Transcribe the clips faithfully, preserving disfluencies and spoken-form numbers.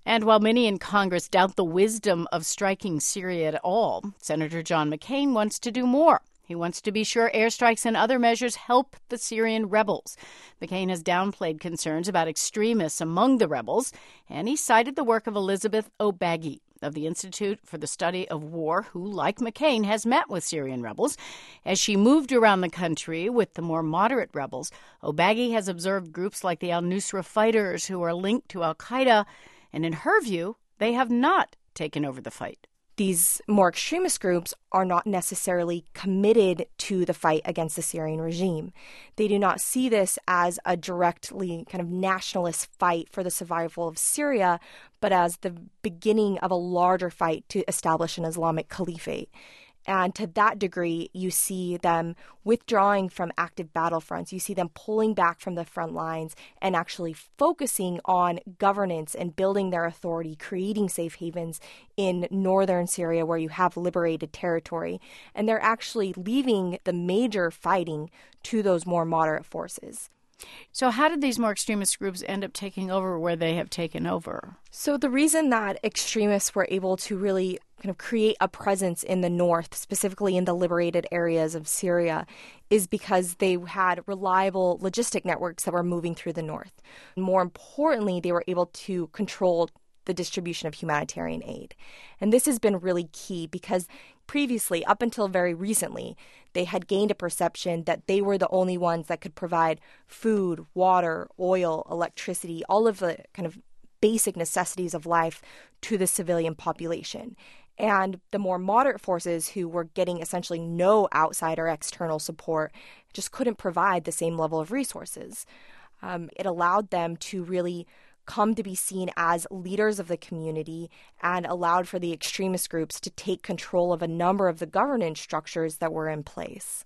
And while many in Congress doubt the wisdom of striking Syria at all, Senator John McCain wants to do more. He wants to be sure airstrikes and other measures help the Syrian rebels. McCain has downplayed concerns about extremists among the rebels, and he cited the work of Elizabeth O'Baggy of the Institute for the Study of War, who, like McCain, has met with Syrian rebels. As she moved around the country with the more moderate rebels, O'Baggy has observed groups like the al-Nusra fighters who are linked to al-Qaeda, and in her view, they have not taken over the fight. These more extremist groups are not necessarily committed to the fight against the Syrian regime. They do not see this as a directly kind of nationalist fight for the survival of Syria, but as the beginning of a larger fight to establish an Islamic caliphate. And to that degree, you see them withdrawing from active battlefronts. You see them pulling back from the front lines and actually focusing on governance and building their authority, creating safe havens in northern Syria where you have liberated territory. And they're actually leaving the major fighting to those more moderate forces. So how did these more extremist groups end up taking over where they have taken over? So the reason that extremists were able to really kind of create a presence in the north, specifically in the liberated areas of Syria, is because they had reliable logistic networks that were moving through the north. More importantly, they were able to control the distribution of humanitarian aid. And this has been really key because previously, up until very recently, they had gained a perception that they were the only ones that could provide food, water, oil, electricity, all of the kind of basic necessities of life to the civilian population. And the more moderate forces who were getting essentially no outside or external support just couldn't provide the same level of resources. Um, it allowed them to really come to be seen as leaders of the community and allowed for the extremist groups to take control of a number of the governance structures that were in place.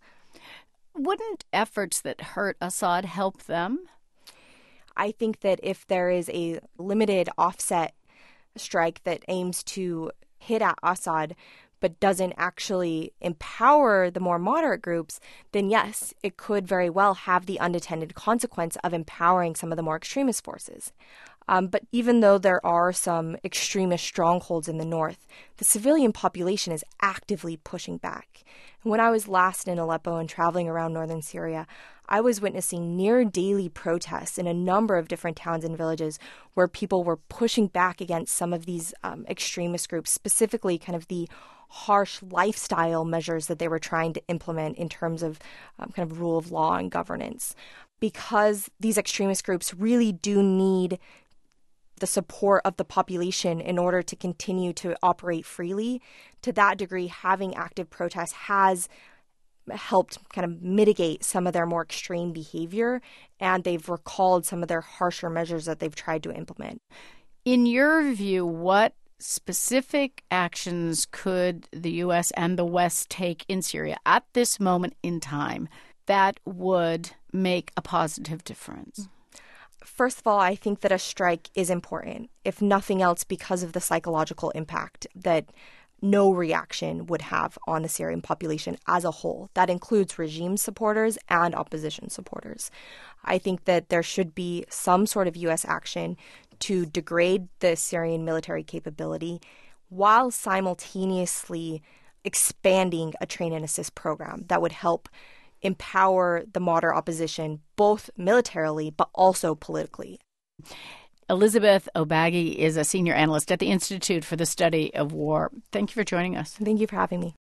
Wouldn't efforts that hurt Assad help them? I think that if there is a limited offset strike that aims to hit at Assad but doesn't actually empower the more moderate groups, then yes, it could very well have the unintended consequence of empowering some of the more extremist forces. Um, but even though there are some extremist strongholds in the north, the civilian population is actively pushing back. And when I was last in Aleppo and traveling around northern Syria, I was witnessing near daily protests in a number of different towns and villages where people were pushing back against some of these um, extremist groups, specifically kind of the harsh lifestyle measures that they were trying to implement in terms of um, kind of rule of law and governance. Because these extremist groups really do need the support of the population in order to continue to operate freely, to that degree, having active protests has helped kind of mitigate some of their more extreme behavior, and they've recalled some of their harsher measures that they've tried to implement. In your view, what specific actions could the U S and the West take in Syria at this moment in time that would make a positive difference? First of all, I think that a strike is important, if nothing else because of the psychological impact that no reaction would have on the Syrian population as a whole. That includes regime supporters and opposition supporters. I think that there should be some sort of U S action to degrade the Syrian military capability while simultaneously expanding a train and assist program that would help empower the moderate opposition, both militarily but also politically. Elizabeth O'Baggy is a senior analyst at the Institute for the Study of War. Thank you for joining us. Thank you for having me.